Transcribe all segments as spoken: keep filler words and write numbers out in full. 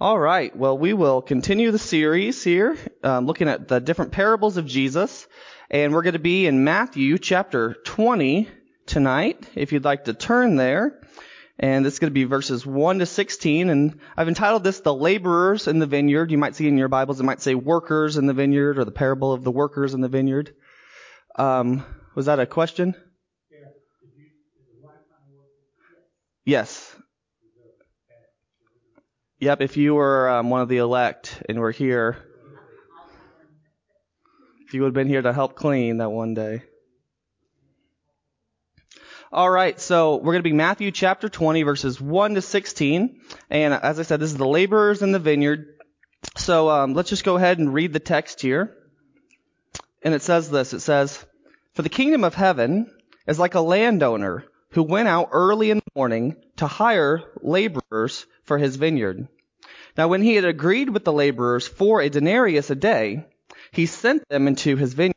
All right. Well, we will continue the series here, um, looking at the different parables of Jesus. And we're going to be in Matthew chapter twenty tonight, if you'd like to turn there. And this is going to be verses one to sixteen. And I've entitled this The Laborers in the Vineyard. You might see in your Bibles, it might say Workers in the Vineyard, or the parable of the workers in the vineyard. Um, was that a question? Yeah. Did you, is the lifetime worker? Yes. Yep, if you were um, one of the elect and were here, if you would have been here to help clean that one day. All right, so we're going to be Matthew chapter twenty, verses one to sixteen. And as I said, this is the laborers in the vineyard. So um, let's just go ahead and read the text here. And it says this, it says, "For the kingdom of heaven is like a landowner who went out early in the morning to hire laborers for his vineyard. Now when he had agreed with the laborers for a denarius a day, he sent them into his vineyard.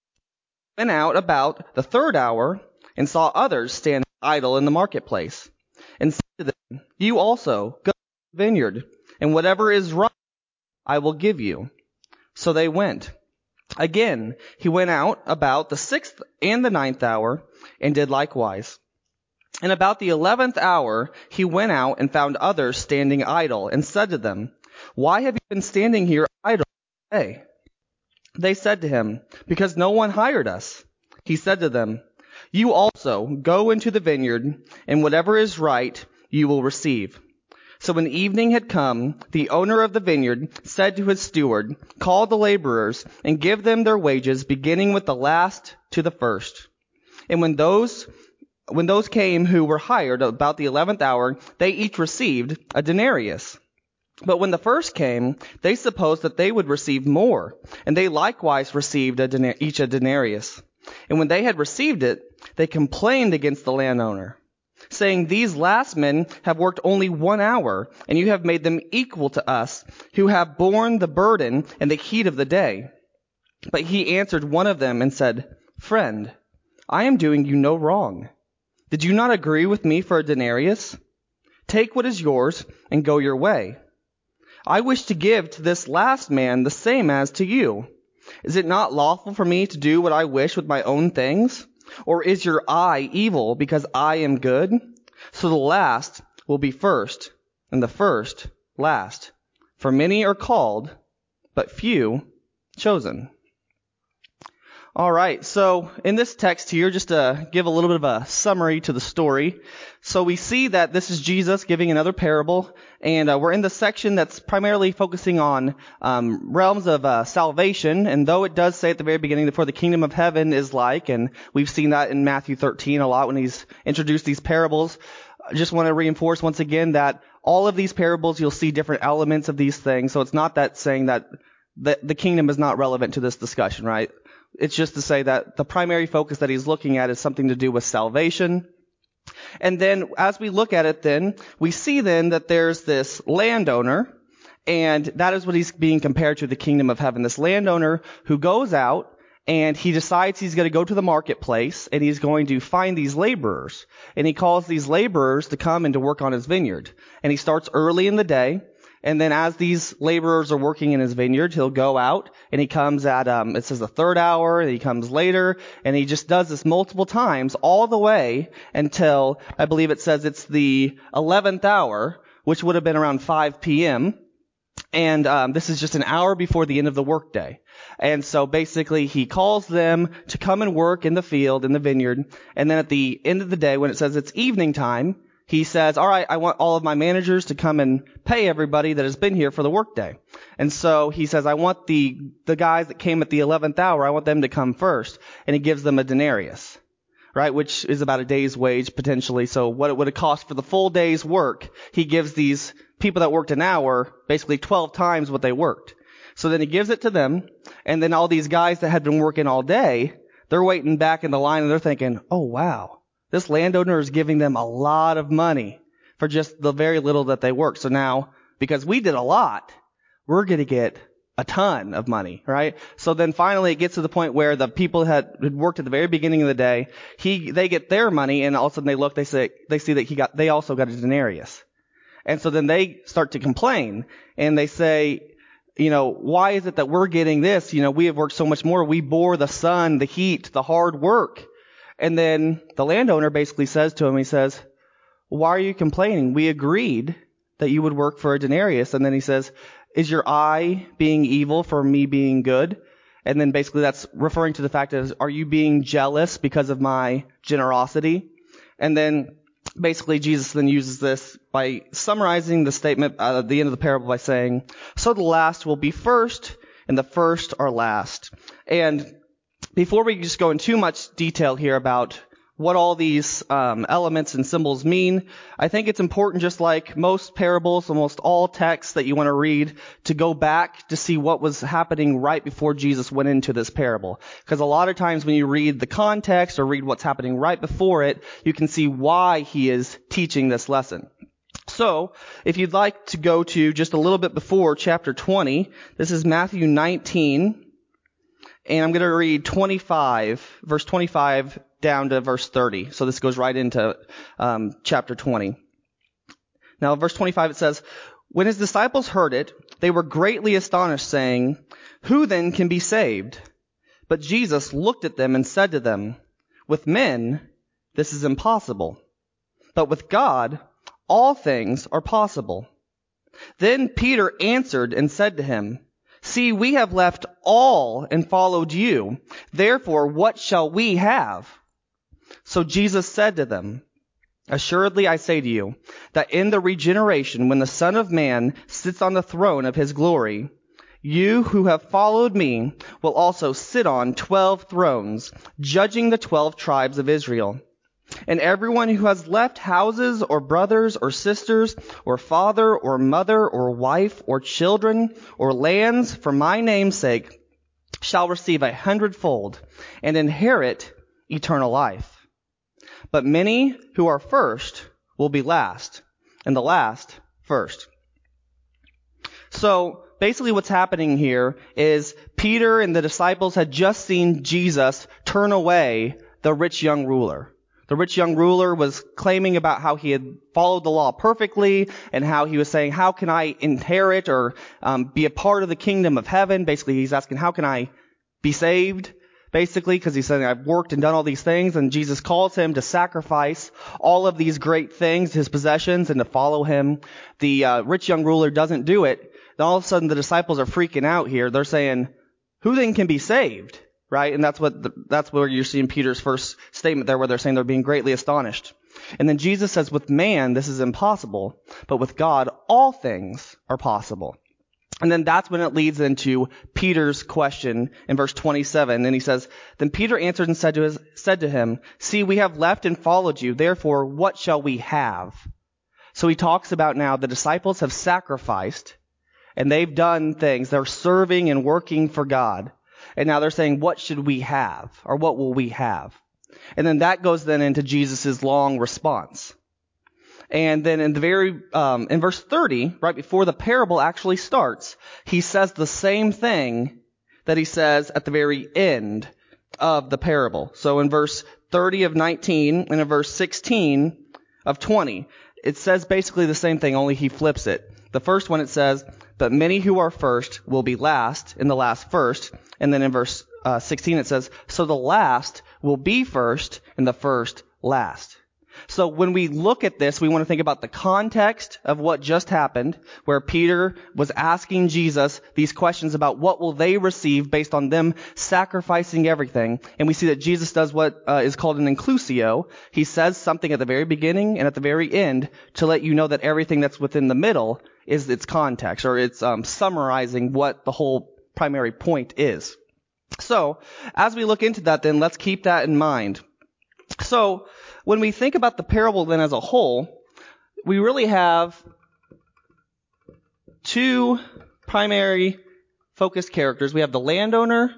He went out about the third hour and saw others standing idle in the marketplace, and said to them, 'You also go to the vineyard, and whatever is right I will give you.' So they went. Again he went out about the sixth and the ninth hour, and did likewise. And about the eleventh hour he went out and found others standing idle, and said to them, 'Why have you been standing here idle all day?' They said to him, 'Because no one hired us.' He said to them, 'You also go into the vineyard, and whatever is right you will receive.' So when evening had come, the owner of the vineyard said to his steward, 'Call the laborers, and give them their wages, beginning with the last to the first.' And when those When those came who were hired about the eleventh hour, they each received a denarius. But when the first came, they supposed that they would receive more, and they likewise received a denar- each a denarius. And when they had received it, they complained against the landowner, saying, 'These last men have worked only one hour, and you have made them equal to us, who have borne the burden and the heat of the day.' But he answered one of them and said, 'Friend, I am doing you no wrong. Did you not agree with me for a denarius? Take what is yours and go your way. I wish to give to this last man the same as to you. Is it not lawful for me to do what I wish with my own things? Or is your eye evil because I am good? So the last will be first, and the first last. For many are called, but few chosen." All right, so in this text here, just to give a little bit of a summary to the story. So we see that this is Jesus giving another parable, and uh, we're in the section that's primarily focusing on um, realms of uh, salvation. And though it does say at the very beginning that for the kingdom of heaven is like, and we've seen that in Matthew thirteen a lot when he's introduced these parables, I just want to reinforce once again that all of these parables, you'll see different elements of these things. So it's not that saying that the, the kingdom is not relevant to this discussion, right? It's just to say that the primary focus that he's looking at is something to do with salvation. And then as we look at it then, we see then that there's this landowner, and that is what he's being compared to, the kingdom of heaven. This landowner who goes out and he decides he's going to go to the marketplace and he's going to find these laborers. And he calls these laborers to come and to work on his vineyard. And he starts early in the day. And then as these laborers are working in his vineyard, he'll go out and he comes at, um, it says the third hour, and he comes later, and he just does this multiple times all the way until, I believe it says it's the eleventh hour, which would have been around five p.m. And um, this is just an hour before the end of the workday. And so basically he calls them to come and work in the field, in the vineyard. And then at the end of the day, when it says it's evening time, he says, all right, I want all of my managers to come and pay everybody that has been here for the workday. And so he says, I want the, the guys that came at the eleventh hour, I want them to come first. And he gives them a denarius, right? Which is about a day's wage potentially. So what it would have cost for the full day's work, he gives these people that worked an hour basically twelve times what they worked. So then he gives it to them. And then all these guys that had been working all day, they're waiting back in the line and they're thinking, oh wow. This landowner is giving them a lot of money for just the very little that they work. So now, because we did a lot, we're going to get a ton of money, right? So then finally it gets to the point where the people had worked at the very beginning of the day, he, they get their money, and all of a sudden they look, they say, they see that he got, they also got a denarius. And so then they start to complain and they say, you know, why is it that we're getting this? You know, we have worked so much more. We bore the sun, the heat, the hard work. And then the landowner basically says to him, he says, why are you complaining? We agreed that you would work for a denarius. And then he says, is your eye being evil for me being good? And then basically that's referring to the fact of, are you being jealous because of my generosity? And then basically Jesus then uses this by summarizing the statement at the end of the parable by saying, so the last will be first and the first are last. And before we just go in too much detail here about what all these um, elements and symbols mean, I think it's important, just like most parables, almost all texts that you want to read, to go back to see what was happening right before Jesus went into this parable. Because a lot of times when you read the context or read what's happening right before it, you can see why he is teaching this lesson. So, if you'd like to go to just a little bit before chapter twenty, this is Matthew nineteen, and I'm going to read twenty-five, verse twenty-five down to verse thirty. So this goes right into um, chapter twenty. Now, verse twenty-five, it says, when his disciples heard it, they were greatly astonished, saying, who then can be saved? But Jesus looked at them and said to them, with men, this is impossible, but with God, all things are possible. Then Peter answered and said to him, see, we have left all and followed you. Therefore, what shall we have? So Jesus said to them, assuredly I say to you, that in the regeneration, when the Son of Man sits on the throne of his glory, you who have followed me will also sit on twelve thrones, judging the twelve tribes of Israel. And everyone who has left houses or brothers or sisters or father or mother or wife or children or lands for my name's sake shall receive a hundredfold and inherit eternal life. But many who are first will be last, and the last first. So basically what's happening here is Peter and the disciples had just seen Jesus turn away the rich young ruler. The rich young ruler was claiming about how he had followed the law perfectly and how he was saying, how can I inherit or um, be a part of the kingdom of heaven? Basically, he's asking, how can I be saved? Basically, because he's saying, I've worked and done all these things. And Jesus calls him to sacrifice all of these great things, his possessions, and to follow him. The uh, rich young ruler doesn't do it. Then all of a sudden, the disciples are freaking out here. They're saying, who then can be saved? Right? And that's what the, that's where you're seeing Peter's first statement there, where they're saying they're being greatly astonished. And then Jesus says, with man, this is impossible, but with God, all things are possible. And then that's when it leads into Peter's question in verse twenty-seven. And he says, then Peter answered and said to his, said to him, see, we have left and followed you. Therefore, what shall we have? So he talks about now the disciples have sacrificed and they've done things. They're serving and working for God. And now they're saying, what should we have? Or what will we have? And then that goes then into Jesus' long response. And then in the very, um, in verse thirty, right before the parable actually starts, he says the same thing that he says at the very end of the parable. So in verse thirty of nineteen and in verse sixteen of twenty, it says basically the same thing, only he flips it. The first one it says, but many who are first will be last, and the last first. And then in verse uh, sixteen it says, so the last will be first, and the first last. So when we look at this, we want to think about the context of what just happened, where Peter was asking Jesus these questions about what will they receive based on them sacrificing everything. And we see that Jesus does what uh, is called an inclusio. He says something at the very beginning and at the very end to let you know that everything that's within the middle is its context, or it's um, summarizing what the whole primary point is. So as we look into that, then let's keep that in mind. So when we think about the parable then as a whole, we really have two primary focused characters. We have the landowner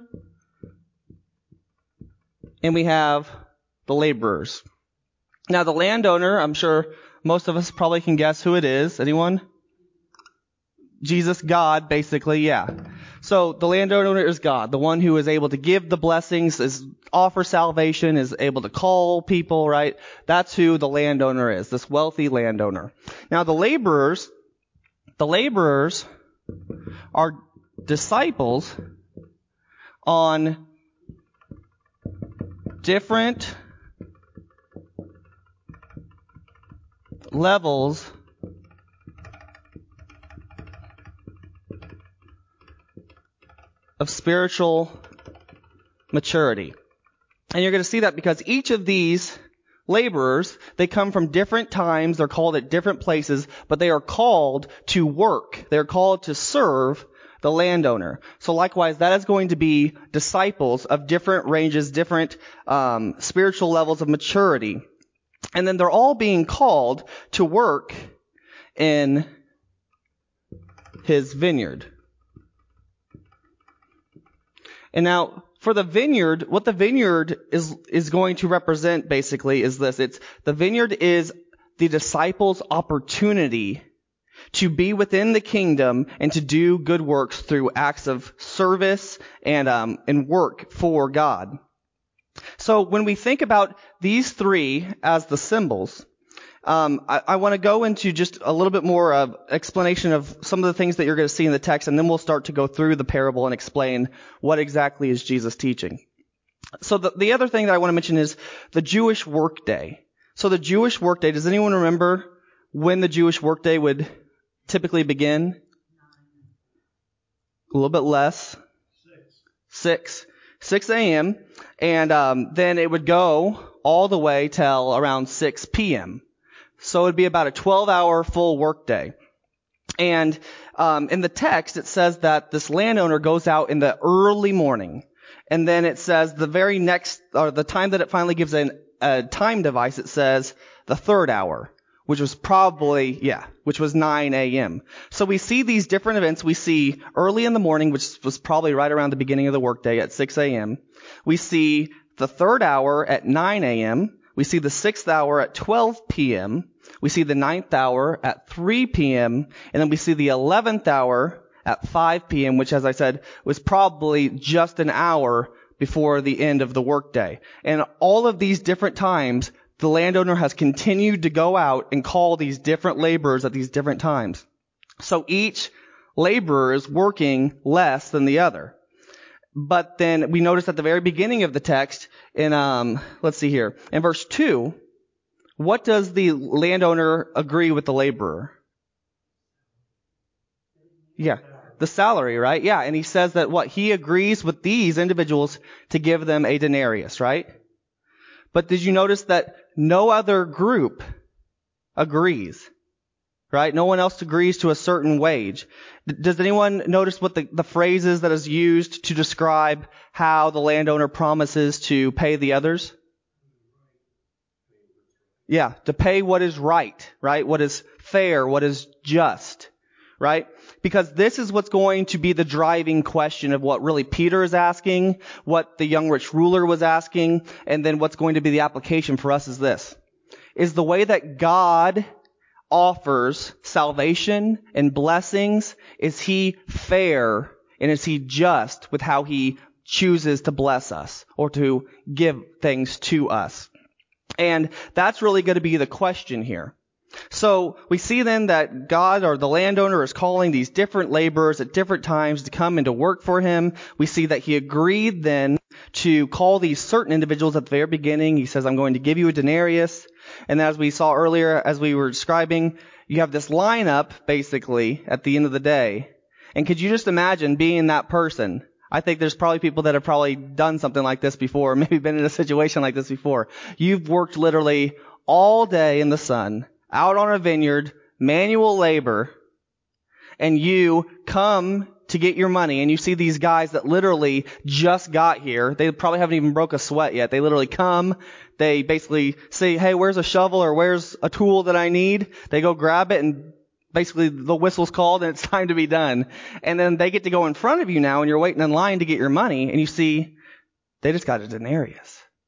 and we have the laborers. Now the landowner, I'm sure most of us probably can guess who it is. Anyone? Jesus, God, basically, yeah. So the landowner is God, the one who is able to give the blessings, is offer salvation, is able to call people, right? That's who the landowner is, this wealthy landowner. Now the laborers, the laborers are disciples on different levels of spiritual maturity. And you're going to see that because each of these laborers, they come from different times, they're called at different places, but they are called to work. They're called to serve the landowner. So likewise, that is going to be disciples of different ranges, different um, spiritual levels of maturity. And then they're all being called to work in his vineyard. And now, for the vineyard, what the vineyard is, is going to represent basically is this. It's, the vineyard is the disciples' opportunity to be within the kingdom and to do good works through acts of service and, um, and work for God. So when we think about these three as the symbols, Um, I, I want to go into just a little bit more of explanation of some of the things that you're going to see in the text, and then we'll start to go through the parable and explain what exactly is Jesus teaching. So the, the other thing that I want to mention is the Jewish workday. So the Jewish workday, does anyone remember when the Jewish workday would typically begin? A little bit less. Six. Six a.m. And um, then it would go all the way till around six p.m. So it would be about a twelve-hour full workday. And um, in the text, it says that this landowner goes out in the early morning. And then it says the very next, or the time that it finally gives an, a time device, it says the third hour, which was probably, yeah, which was nine a.m. So we see these different events. We see early in the morning, which was probably right around the beginning of the workday at six a.m. We see the third hour at nine a.m. We see the sixth hour at twelve p.m. We see the ninth hour at three p.m. And then we see the eleventh hour at five p.m., which, as I said, was probably just an hour before the end of the workday. And all of these different times, the landowner has continued to go out and call these different laborers at these different times. So each laborer is working less than the other. But then we notice at the very beginning of the text, in um, let's see here, in verse two, what does the landowner agree with the laborer? Yeah, the salary, right? Yeah, and he says that what he agrees with these individuals to give them a denarius, right? But did you notice that no other group agrees? Right? No one else agrees to a certain wage. D- does anyone notice what the, the phrase is that is used to describe how the landowner promises to pay the others? Yeah, to pay what is right, right? What is fair, what is just, right? Because this is what's going to be the driving question of what really Peter is asking, what the young rich ruler was asking, and then what's going to be the application for us is this. Is the way that God offers salvation and blessings, is he fair and is he just with how he chooses to bless us or to give things to us? And that's really going to be the question here. So we see then that God or the landowner is calling these different laborers at different times to come and to work for him. We see that he agreed then to call these certain individuals at the very beginning. He says, I'm going to give you a denarius. And as we saw earlier, as we were describing, you have this lineup basically at the end of the day. And could you just imagine being that person? I think there's probably people that have probably done something like this before, maybe been in a situation like this before. You've worked literally all day in the sun, out on a vineyard, manual labor, and you come to get your money, and you see these guys that literally just got here. They probably haven't even broke a sweat yet. They literally come, they basically say, hey, where's a shovel or where's a tool that I need? They go grab it, and basically the whistle's called and it's time to be done. And then they get to go in front of you now, and you're waiting in line to get your money, and you see they just got a denarius.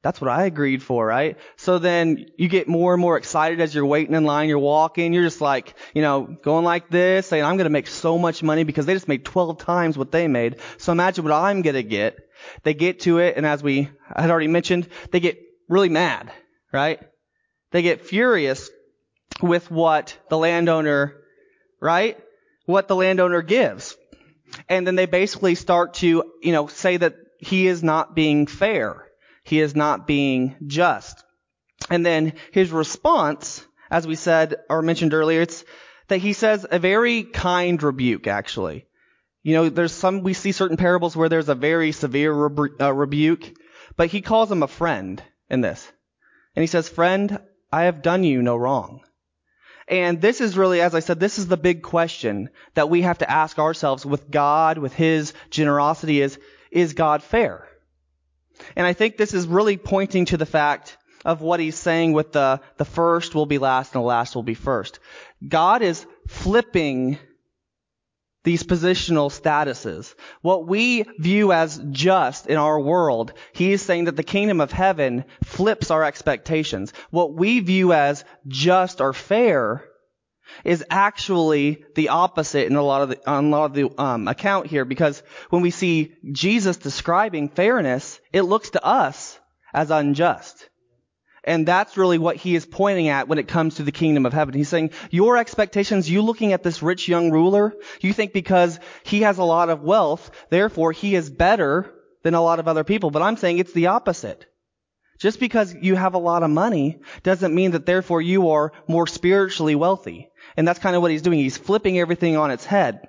That's what I agreed for, right? So then you get more and more excited as you're waiting in line, you're walking, you're just like, you know, going like this, saying, I'm going to make so much money because they just made twelve times what they made. So imagine what I'm going to get. They get to it, and as we had already mentioned, they get really mad, right? They get furious with what the landowner, right? What the landowner gives. And then they basically start to, you know, say that he is not being fair. He is not being just. And then his response, as we said or mentioned earlier, it's that he says a very kind rebuke, actually. You know, there's some, we see certain parables where there's a very severe rebu- uh, rebuke, but he calls him a friend in this. And he says, friend, I have done you no wrong. And this is really, as I said, this is the big question that we have to ask ourselves with God, with his generosity is, is God fair? And I think this is really pointing to the fact of what he's saying with the, the first will be last and the last will be first. God is flipping these positional statuses. What we view as just in our world, he is saying that the kingdom of heaven flips our expectations. What we view as just or fair is actually the opposite in a lot of the, on a lot of the um, account here, because when we see Jesus describing fairness, it looks to us as unjust. And that's really what he is pointing at when it comes to the kingdom of heaven. He's saying, your expectations, you looking at this rich young ruler, you think because he has a lot of wealth, therefore he is better than a lot of other people. But I'm saying it's the opposite. Just because you have a lot of money doesn't mean that therefore you are more spiritually wealthy. And that's kind of what he's doing. He's flipping everything on its head.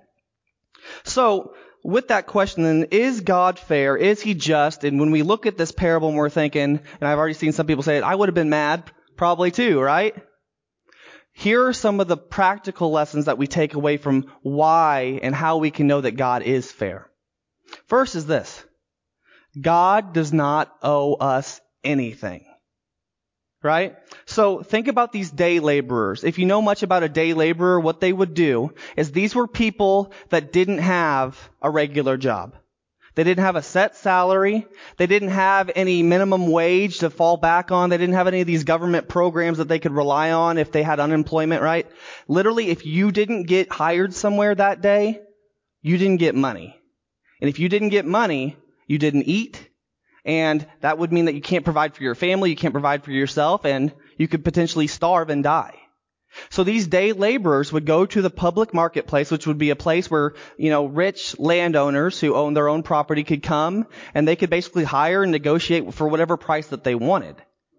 So, with that question then, is God fair? Is he just? And when we look at this parable and we're thinking, and I've already seen some people say it, I would have been mad, probably too, right? Here are some of the practical lessons that we take away from why and how we can know that God is fair. First is this. God does not owe us anything. Right? So think about these day laborers. If you know much about a day laborer, what they would do is these were people that didn't have a regular job. They didn't have a set salary. They didn't have any minimum wage to fall back on. They didn't have any of these government programs that they could rely on if they had unemployment, right? Literally, if you didn't get hired somewhere that day, you didn't get money. And if you didn't get money, you didn't eat. And that would mean that you can't provide for your family, you can't provide for yourself, and you could potentially starve and die. So these day laborers would go to the public marketplace, which would be a place where, you know, rich landowners who own their own property could come, and they could basically hire and negotiate for whatever price that they wanted.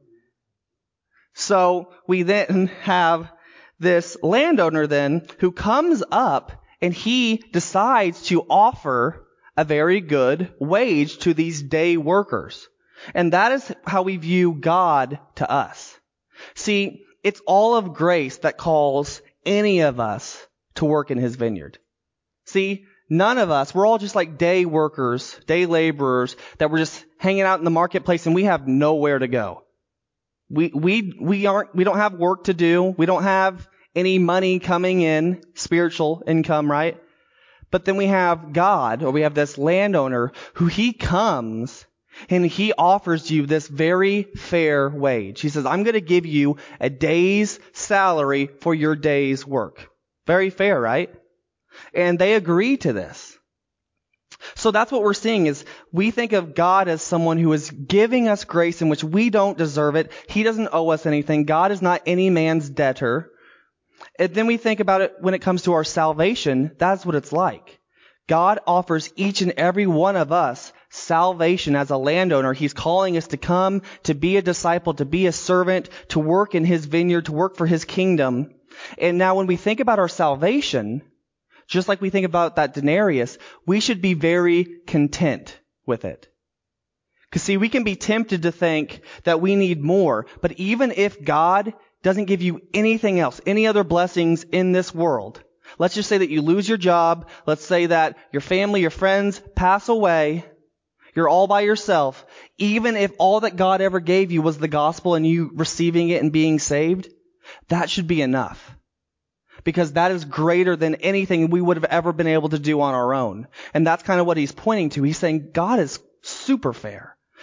So we then have this landowner then who comes up and he decides to offer a very good wage to these day workers. And that is how we view God to us. See, it's all of grace that calls any of us to work in his vineyard. See, none of us, we're all just like day workers, day laborers that we're just hanging out in the marketplace and we have nowhere to go. We, we, we aren't, we don't have work to do. We don't have any money coming in, spiritual income, right? But then we have God, or we have this landowner who he comes and he offers you this very fair wage. He says, I'm going to give you a day's salary for your day's work. Very fair, right? And they agree to this. So that's what we're seeing is we think of God as someone who is giving us grace in which we don't deserve it. He doesn't owe us anything. God is not any man's debtor. And then we think about it when it comes to our salvation. That's what it's like. God offers each and every one of us salvation as a landowner. He's calling us to come, to be a disciple, to be a servant, to work in his vineyard, to work for his kingdom. And now when we think about our salvation, just like we think about that denarius, we should be very content with it. Because see, we can be tempted to think that we need more. But even if God doesn't give you anything else, any other blessings in this world, let's just say that you lose your job. Let's say that your family, your friends pass away. You're all by yourself. Even if all that God ever gave you was the gospel and you receiving it and being saved, that should be enough. Because that is greater than anything we would have ever been able to do on our own. And that's kind of what he's pointing to. He's saying God is super fair.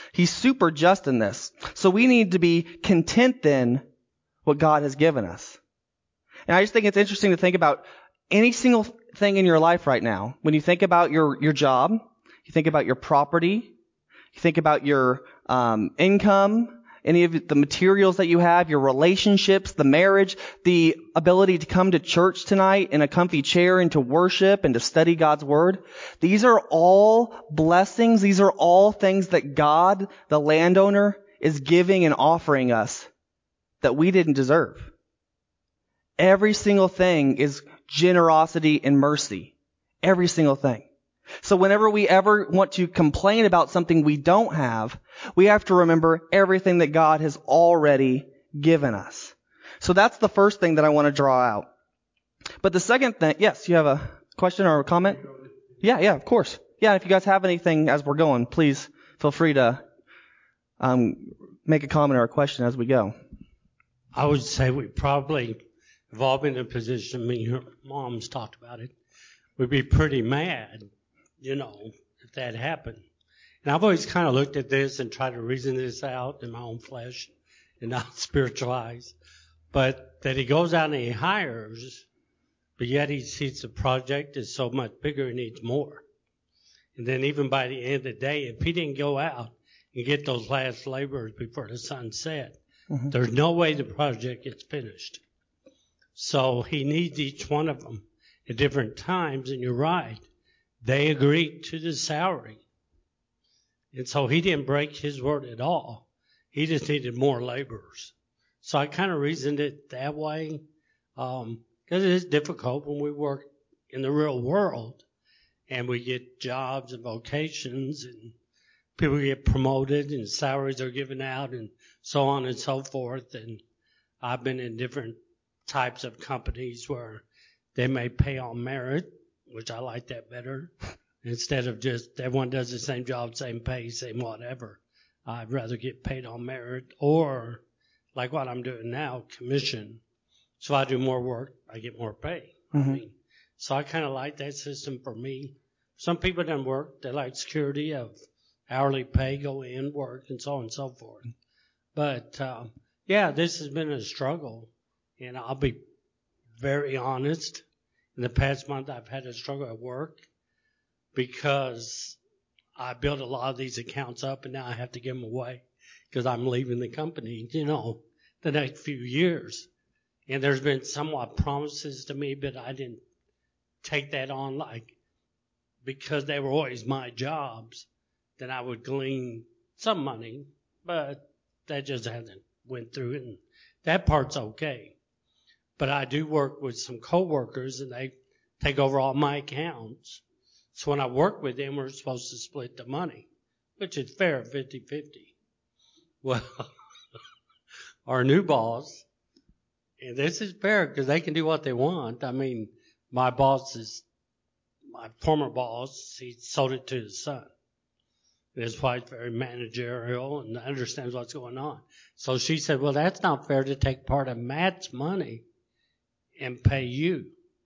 He's super just in this. So we need to be content then what God has given us. And I just think it's interesting to think about any single thing in your life right now. When you think about your, your job, you think about your property, you think about your um, income, any of the materials that you have, your relationships, the marriage, the ability to come to church tonight in a comfy chair and to worship and to study God's Word. These are all blessings. These are all things that God, the landowner, is giving and offering us that we didn't deserve. Every single thing is generosity and mercy. Every single thing. So whenever we ever want to complain about something we don't have, we have to remember everything that God has already given us. So that's the first thing that I want to draw out. But the second thing, yes, you have a question or a comment? Yeah, yeah, of course. Yeah, if you guys have anything as we're going, please feel free to um, make a comment or a question as we go. I would say we probably have all been in a position, me and your mom's talked about it, we'd be pretty mad, you know, if that happened. And I've always kind of looked at this and tried to reason this out in my own flesh and not spiritualize. But that he goes out and he hires, but yet he sees the project is so much bigger and needs more. And then even by the end of the day, if he didn't go out and get those last laborers before the sun set, mm-hmm. there's no way the project gets finished. So he needs each one of them at different times, and you're right. They agreed to the salary. And so he didn't break his word at all. He just needed more laborers. So I kind of reasoned it that way, um, because it is difficult when we work in the real world and we get jobs and vocations and people get promoted and salaries are given out and so on and so forth. And I've been in different types of companies where they may pay on merit, which I like that better, instead of just everyone does the same job, same pay, same whatever. I'd rather get paid on merit or, like what I'm doing now, commission. So if I do more work, I get more pay. Mm-hmm. I mean, so I kind of like that system for me. Some people don't work. They like security of hourly pay, go in, work, and so on and so forth. But, uh, yeah, this has been a struggle. And I'll be very honest. In the past month, I've had a struggle at work because I built a lot of these accounts up, and now I have to give them away because I'm leaving the company, you know, the next few years. And there's been somewhat promises to me, but I didn't take that on, like, because they were always my jobs, then I would glean some money, but that just hasn't went through it, and that part's okay. But I do work with some coworkers, and they take over all my accounts. So when I work with them, we're supposed to split the money, which is fair, fifty-fifty. Well, our new boss, and this is fair because they can do what they want. I mean, my boss is, my former boss, he sold it to his son. And his wife's very managerial and understands what's going on. So she said, well, that's not fair to take part of Matt's money and pay you.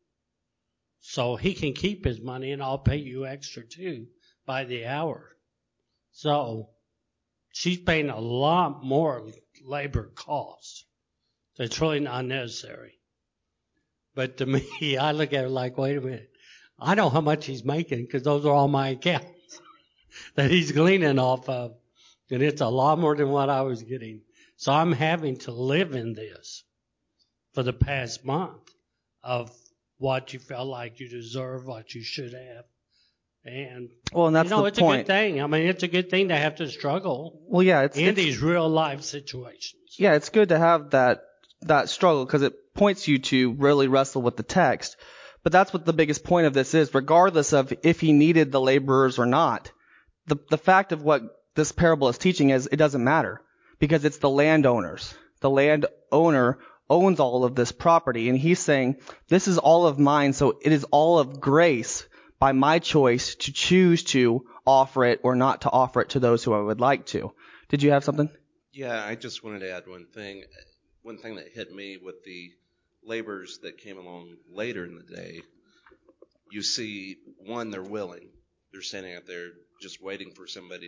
So he can keep his money and I'll pay you extra too by the hour. So she's paying a lot more labor costs. That's really not necessary. But to me, I look at it like, wait a minute. I know how much he's making because those are all my accounts that he's gleaning off of. And it's a lot more than what I was getting. So I'm having to live in this for the past month of what you felt like you deserve, what you should have. And, well, and that's you know, the it's point. a good thing. I mean, it's a good thing to have to struggle well, yeah, it's, in it's, these real life situations. Yeah, it's good to have that that struggle because it points you to really wrestle with the text. But that's what the biggest point of this is, regardless of if he needed the laborers or not. The the fact of what this parable is teaching is it doesn't matter because it's the landowners. The landowner owns all of this property, and he's saying, this is all of mine, so it is all of grace by my choice to choose to offer it or not to offer it to those who I would like to. Did you have something? Yeah, I just wanted to add one thing. One thing that hit me with the laborers that came along later in the day, you see, one, they're willing. They're standing out there just waiting for somebody to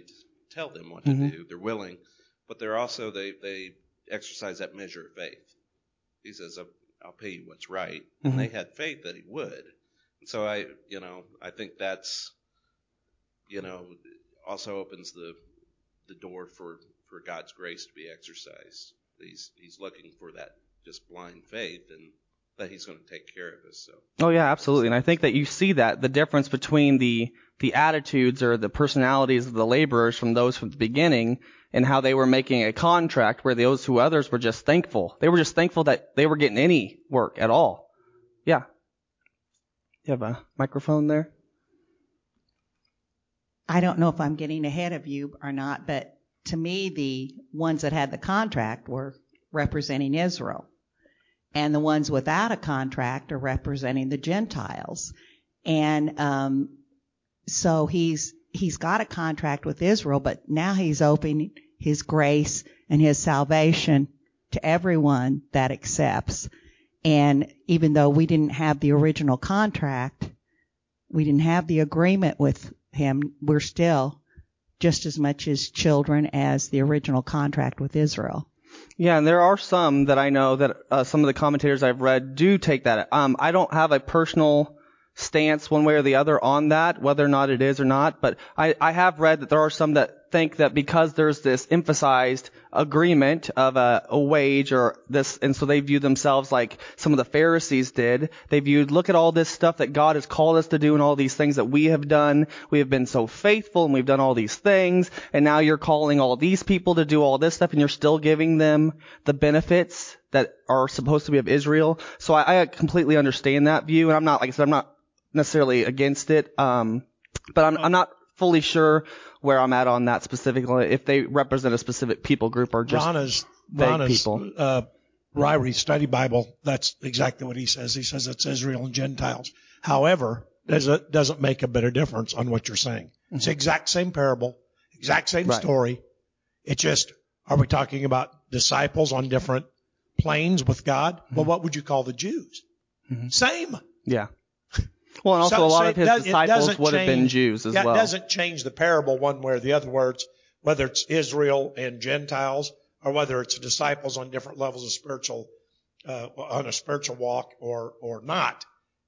tell them what to Mm-hmm. do. They're willing, but they're also they they exercise that measure of faith. He says, "I'll, I'll pay you what's right," Mm-hmm. and they had faith that he would. And so I, you know, I think that's, you know, also opens the the door for, for God's grace to be exercised. He's he's looking for that just blind faith, and that he's going to take care of us. So. Oh yeah, absolutely. And I think that you see that the difference between the the attitudes or the personalities of the laborers from those from the beginning, and how they were making a contract where those who others were just thankful. They were just thankful that they were getting any work at all. Yeah. You have a microphone there? I don't know if I'm getting ahead of you or not, but to me, the ones that had the contract were representing Israel. And the ones without a contract are representing the Gentiles. And um, so he's he's got a contract with Israel, but now he's opening his grace and his salvation to everyone that accepts. And even though we didn't have the original contract, we didn't have the agreement with him, we're still just as much his children as the original contract with Israel. Yeah, and there are some that I know that uh, some of the commentators I've read do take that. Um, I don't have a personal stance one way or the other on that, whether or not it is or not, but I, I have read that there are some that think that because there's this emphasized agreement of a, a wage or this, and so they view themselves like some of the Pharisees did. They viewed, look at all this stuff that God has called us to do and all these things that we have done. We have been so faithful and we've done all these things, and now you're calling all these people to do all this stuff and you're still giving them the benefits that are supposed to be of Israel. So I, I completely understand that view, and I'm not, like I said, I'm not necessarily against it, um, but I'm, I'm not fully sure where I'm at on that specifically, if they represent a specific people group or just Rana's, vague Rana's, people. Uh, Ryrie Study Bible, that's exactly what he says. He says it's Israel and Gentiles. However, it doesn't make a bit of difference on what you're saying. It's the exact same parable, exact same Right. story. It's just, are we talking about disciples on different planes with God? Well, what would you call the Jews? Mhm. Same. Yeah. Well, and also So- a lot so of his it does- it disciples doesn't would have been change- Jews as yeah, well. It doesn't change the parable one way or the other, words, whether it's Israel and Gentiles or whether it's disciples on different levels of spiritual, uh, on a spiritual walk or, or not.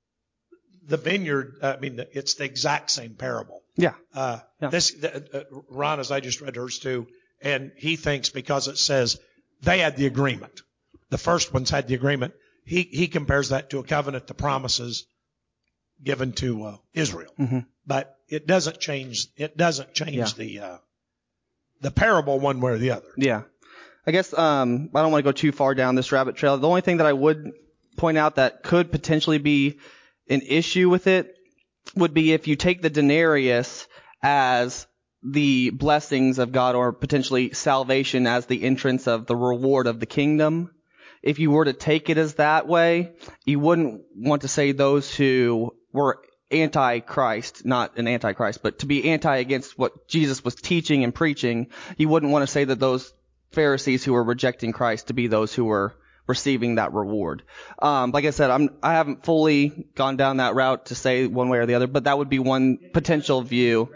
The vineyard, I mean, it's the exact same parable. Yeah. Uh, Yeah. this, the, uh, Ron, as I just read hers too, and he thinks because it says they had the agreement. The first ones had the agreement. He, he compares that to a covenant, the promises given to uh, Israel. Mm-hmm. But it doesn't change, it doesn't change Yeah. the, uh, the parable one way or the other. Yeah. I guess um, I don't want to go too far down this rabbit trail. The only thing that I would point out that could potentially be an issue with it would be if you take the denarius as the blessings of God, or potentially salvation as the entrance of the reward of the kingdom. If you were to take it as that way, you wouldn't want to say those who were anti-Christ, not an anti-Christ, but to be anti against what Jesus was teaching and preaching, you wouldn't want to say that those Pharisees who were rejecting Christ to be those who were receiving that reward. Um, like I said, I'm, I haven't fully gone down that route to say one way or the other, but that would be one potential view.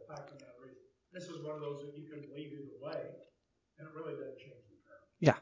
This is one of those that you can believe either way, and it really doesn't change the parable. Yeah.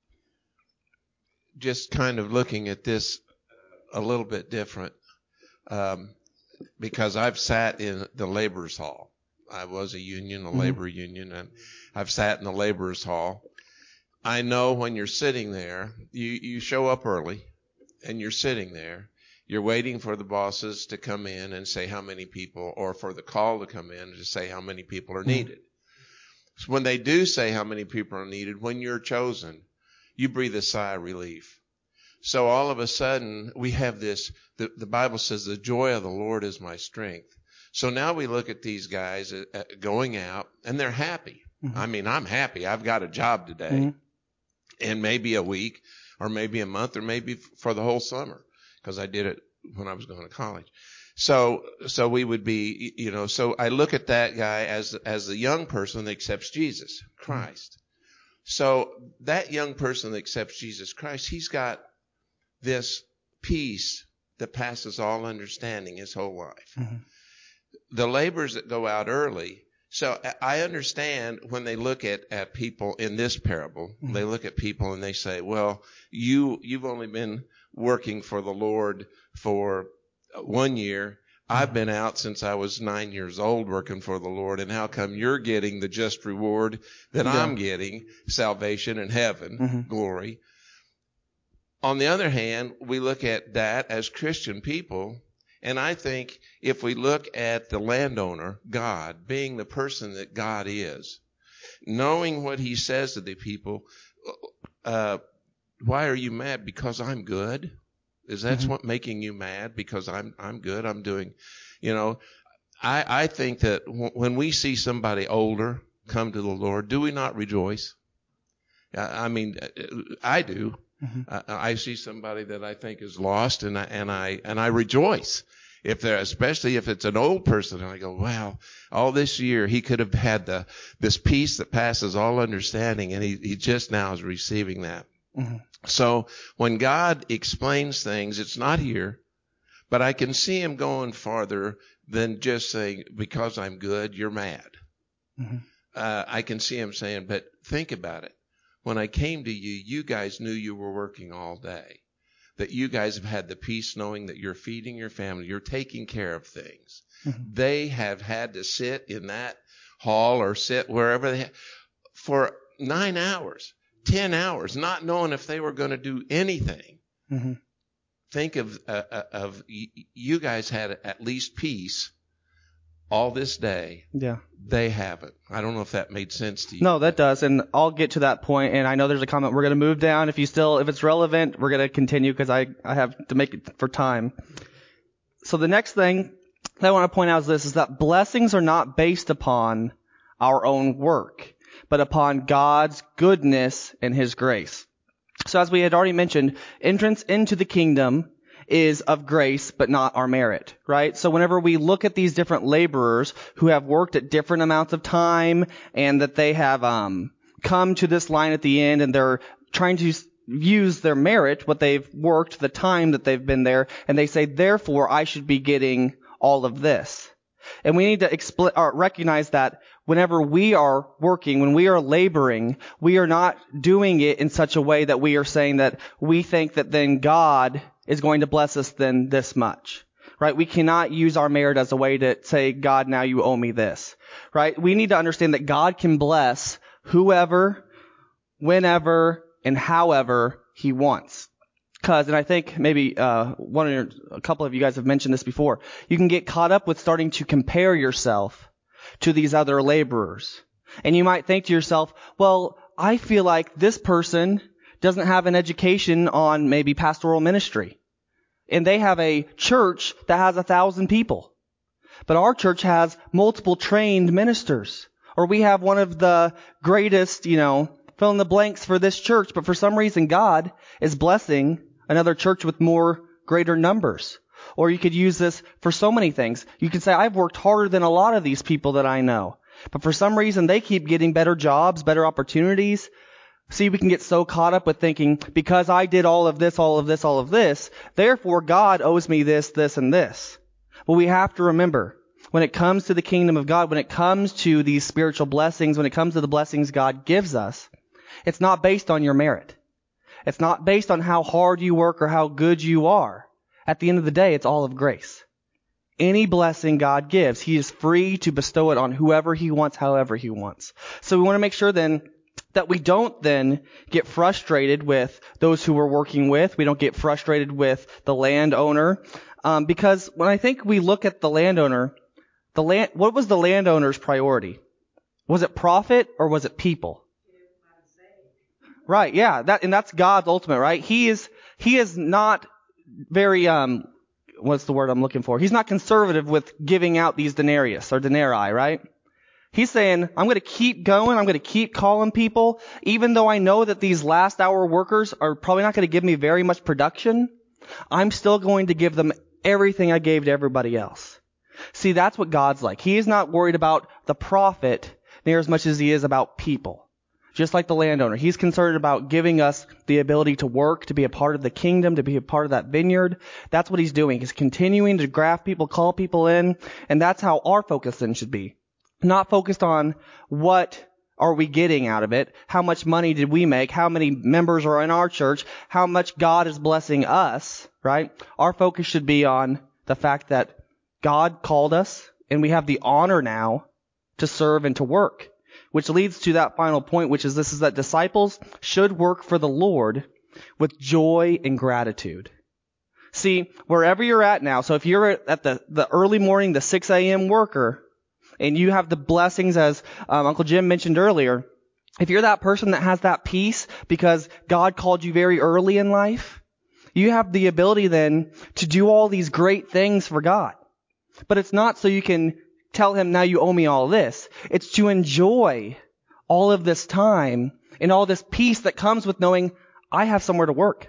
Just kind of looking at this a little bit different, um, because I've sat in the laborers' hall. I was a union, a Mhm. labor union, and I've sat in the laborers' hall. I know when you're sitting there, you, you show up early, and you're sitting there. You're waiting for the bosses to come in and say how many people, or for the call to come in to say how many people are needed. So when they do say how many people are needed, when you're chosen, you breathe a sigh of relief. So all of a sudden, we have this, the, the Bible says, the joy of the Lord is my strength. So now we look at these guys uh, uh, going out, and they're happy. Mhm. I mean, I'm happy. I've got a job today. Mhm. And maybe a week, or maybe a month, or maybe f- for the whole summer, because I did it when I was going to college. So, so we would be, you know, so I look at that guy as, as the young person that accepts Jesus Christ. So that young person that accepts Jesus Christ, he's got this peace that passes all understanding his whole life. Mhm. The laborers that go out early So I understand when they look at, at people in this parable, mm-hmm. they look at people and they say, well, you, you've only been working for the Lord for one year. I've been out since I was nine years old working for the Lord, and how come you're getting the just reward that yeah. I'm getting, salvation and heaven, mm-hmm. glory? On the other hand, we look at that as Christian people, and I think if we look at the landowner, God, being the person that God is, knowing what he says to the people, uh, why are you mad? Because I'm good? Is that mm-hmm. what making you mad? Because I'm I'm good. I'm doing, you know, I I think that w- when we see somebody older come to the Lord, do we not rejoice? I, I mean, I do. Mm-hmm. I, I see somebody that I think is lost, and I and I and I rejoice. If they're, especially if it's an old person, and I go, wow, all this year he could have had the this peace that passes all understanding, and he he just now is receiving that. Mm-hmm. So when God explains things, it's not here, but I can see him going farther than just saying, because I'm good, you're mad. Mm-hmm. Uh, I can see him saying, but think about it. When I came to you, you guys knew you were working all day, that you guys have had the peace knowing that you're feeding your family, you're taking care of things. Mm-hmm. They have had to sit in that hall or sit wherever they have for nine hours. Ten hours, not knowing if they were going to do anything. Mm-hmm. Think of uh, of you guys had at least peace all this day. Yeah, they haven't. I don't know if that made sense to you. No, that does, and I'll get to that point. And I know there's a comment. We're going to move down. If you still, if it's relevant, we're going to continue because I I have to make it for time. So the next thing that I want to point out is this: is that blessings are not based upon our own work, but upon God's goodness and his grace. So as we had already mentioned, entrance into the kingdom is of grace, but not our merit, right? So whenever we look at these different laborers who have worked at different amounts of time and that they have um, come to this line at the end and they're trying to use their merit, what they've worked, the time that they've been there, and they say, therefore, I should be getting all of this. And we need to expl- or recognize that whenever we are working, when we are laboring, we are not doing it in such a way that we are saying that we think that then God is going to bless us then this much, right? We cannot use our merit as a way to say, God, now you owe me this, right? We need to understand that God can bless whoever, whenever, and however he wants. Because, and I think maybe uh, one or a couple of you guys have mentioned this before, you can get caught up with starting to compare yourself to these other laborers. And you might think to yourself, well, I feel like this person doesn't have an education on maybe pastoral ministry. And they have a church that has a thousand people. But our church has multiple trained ministers. Or we have one of the greatest, you know, fill in the blanks for this church. But for some reason, God is blessing another church with more greater numbers. Or you could use this for so many things. You could say, I've worked harder than a lot of these people that I know. But for some reason, they keep getting better jobs, better opportunities. See, we can get so caught up with thinking, because I did all of this, all of this, all of this, therefore God owes me this, this, and this. Well, we have to remember, when it comes to the kingdom of God, when it comes to these spiritual blessings, when it comes to the blessings God gives us, it's not based on your merit. It's not based on how hard you work or how good you are. At the end of the day, it's all of grace. Any blessing God gives, he is free to bestow it on whoever he wants, however he wants. So we want to make sure then that we don't then get frustrated with those who we're working with. We don't get frustrated with the landowner. Um, because when I think we look at the landowner, the land, what was the landowner's priority? Was it profit or was it people? Right, yeah, that, and that's God's ultimate, right? He is, he is not very, um, what's the word I'm looking for? He's not conservative with giving out these denarius or denarii, right? He's saying, I'm going to keep going, I'm going to keep calling people, even though I know that these last hour workers are probably not going to give me very much production, I'm still going to give them everything I gave to everybody else. See, that's what God's like. He is not worried about the profit near as much as he is about people. Just like the landowner, he's concerned about giving us the ability to work, to be a part of the kingdom, to be a part of that vineyard. That's what he's doing. He's continuing to graft people, call people in, and that's how our focus then should be. not focused on what are we getting out of it, how much money did we make, how many members are in our church, how much God is blessing us, right? Our focus should be on the fact that God called us and we have the honor now to serve and to work, which leads to that final point, which is this, is that disciples should work for the Lord with joy and gratitude. See, wherever you're at now, so if you're at the, the early morning, the six a.m. worker, and you have the blessings as um, Uncle Jim mentioned earlier, if you're that person that has that peace because God called you very early in life, you have the ability then to do all these great things for God. But it's not so you can tell him, now you owe me all this. It's to enjoy all of this time and all this peace that comes with knowing I have somewhere to work.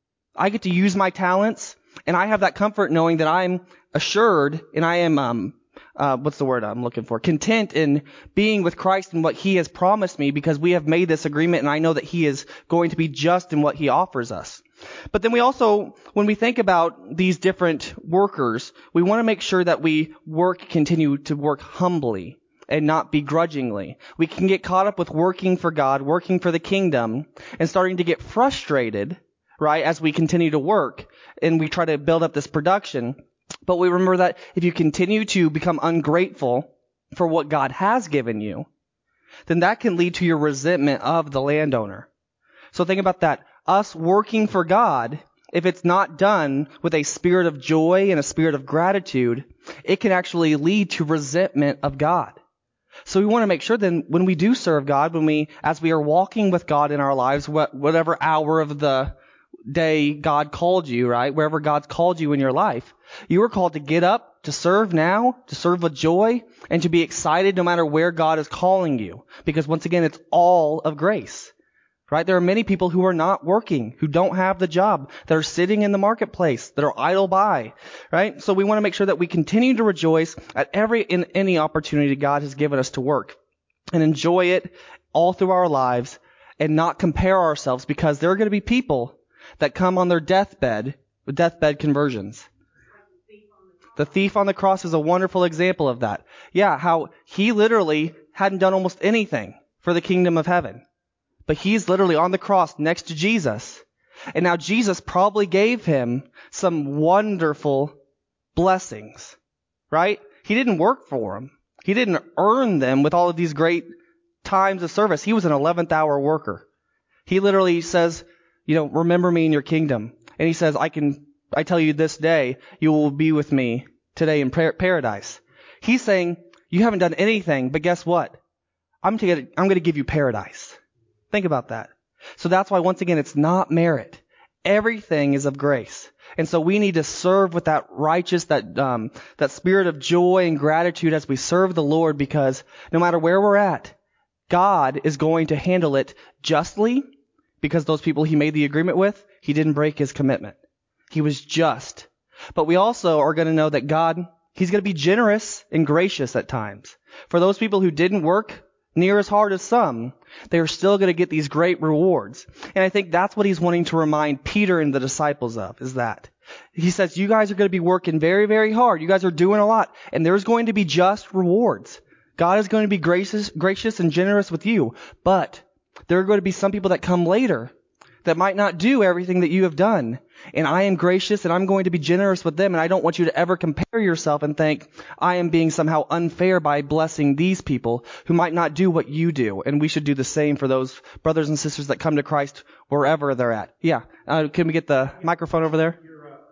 I get to use my talents, and I have that comfort knowing that I'm assured and I am, um, uh, what's the word I'm looking for? Content in being with Christ and what he has promised me, because we have made this agreement and I know that he is going to be just in what he offers us. But then we also, when we think about these different workers, we want to make sure that we work, continue to work humbly and not begrudgingly. We can get caught up with working for God, working for the kingdom, and starting to get frustrated, right, as we continue to work and we try to build up this production. But we remember that if you continue to become ungrateful for what God has given you, then that can lead to your resentment of the landowner. So think about that. Us working for God, if it's not done with a spirit of joy and a spirit of gratitude, it can actually lead to resentment of God. So we want to make sure then when we do serve God, when we, as we are walking with God in our lives, whatever hour of the day God called you, right? Wherever God's called you in your life, you are called to get up, to serve now, to serve with joy, and to be excited no matter where God is calling you. Because once again, it's all of grace, right? There are many people who are not working, who don't have the job, that are sitting in the marketplace, that are idle by, right? So we want to make sure that we continue to rejoice at every, in any opportunity God has given us to work and enjoy it all through our lives and not compare ourselves, because there are going to be people that come on their deathbed with deathbed conversions. The thief on the cross is a wonderful example of that. Yeah, how he literally hadn't done almost anything for the kingdom of heaven. But he's literally on the cross next to Jesus. And now Jesus probably gave him some wonderful blessings, right? He didn't work for them. He didn't earn them with all of these great times of service. He was an eleventh hour worker. He literally says, you know, remember me in your kingdom. And he says, I can, I tell you this day, you will be with me today in paradise. He's saying, you haven't done anything, but guess what? I'm to get, I'm going to give you paradise. Think about that. So that's why, once again, it's not merit. Everything is of grace. And so we need to serve with that righteous, that, um, that spirit of joy and gratitude as we serve the Lord, because no matter where we're at, God is going to handle it justly. Because those people he made the agreement with, he didn't break his commitment. He was just. But we also are going to know that God, he's going to be generous and gracious at times. For those people who didn't work near as hard as some, they are still going to get these great rewards. And I think that's what he's wanting to remind Peter and the disciples of, is that. He says, you guys are going to be working very, very hard. You guys are doing a lot. And there's going to be just rewards. God is going to be gracious, gracious and generous with you. But there are going to be some people that come later that might not do everything that you have done. And I am gracious and I'm going to be generous with them. And I don't want you to ever compare yourself and think I am being somehow unfair by blessing these people who might not do what you do. And we should do the same for those brothers and sisters that come to Christ wherever they're at. Yeah. Uh, can we get the microphone over there? Your, uh,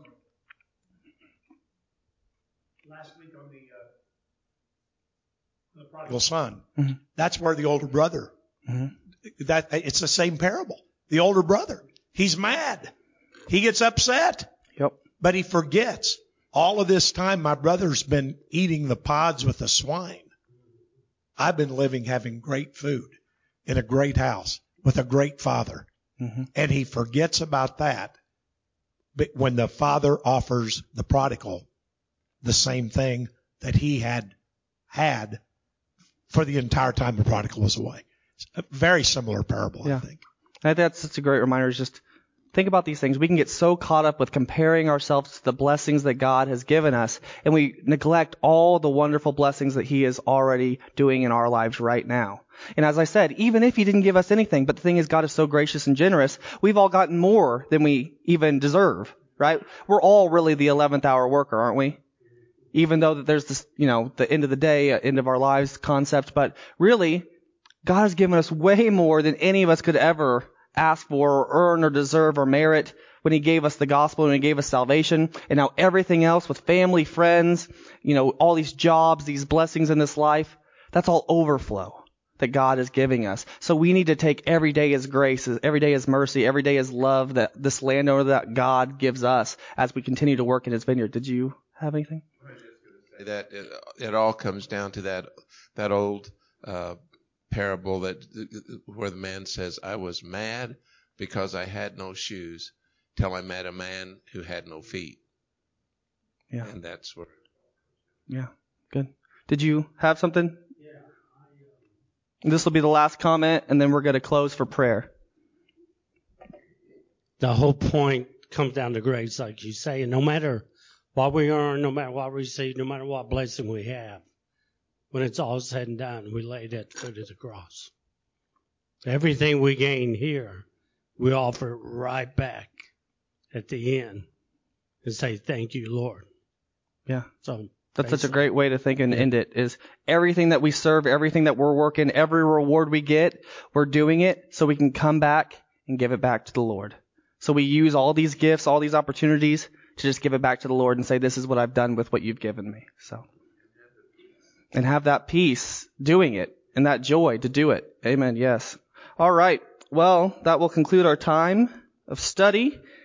last week on the, uh, the prodigal son, mm-hmm. That's where the older brother, mm-hmm. that it's the same parable. The older brother, he's mad. He gets upset. Yep. But he forgets. All of this time, my brother's been eating the pods with the swine. I've been living, having great food in a great house with a great father. Mm-hmm. And he forgets about that. But when the father offers the prodigal the same thing that he had had for the entire time the prodigal was away. It's a very similar parable, yeah. I think. I think that's such a great reminder. Is just Think about these things. We can get so caught up with comparing ourselves to the blessings that God has given us, and we neglect all the wonderful blessings that He is already doing in our lives right now. And as I said, even if He didn't give us anything, but the thing is, God is so gracious and generous, we've all gotten more than we even deserve, right? We're all really the eleventh hour worker, aren't we? Even though that there's this, you know, the end of the day, end of our lives concept, but really, God has given us way more than any of us could ever ask for or earn or deserve or merit when He gave us the gospel and He gave us salvation. And now everything else with family, friends, you know, all these jobs, these blessings in this life, that's all overflow that God is giving us. So we need to take every day as grace, every day as mercy, every day as love that this landowner that God gives us as we continue to work in His vineyard. Did you have anything? That it, it all comes down to that that old uh, parable that where the man says, "I was mad because I had no shoes till I met a man who had no feet." Yeah, and that's where. Yeah, good. Did you have something? Yeah. I, uh... This will be the last comment, and then we're going to close for prayer. The whole point comes down to grace, like you say, and no matter what we earn, no matter what we receive, no matter what blessing we have, when it's all said and done, we lay it at the foot of the cross. Everything we gain here, we offer it right back at the end and say, "Thank you, Lord." Yeah. So that's such a great way to think and end it, is everything that we serve, everything that we're working, every reward we get, we're doing it so we can come back and give it back to the Lord. So we use all these gifts, all these opportunities to just give it back to the Lord and say, "This is what I've done with what you've given me." So, and have that peace doing it and that joy to do it. Amen. Yes. All right. Well, that will conclude our time of study.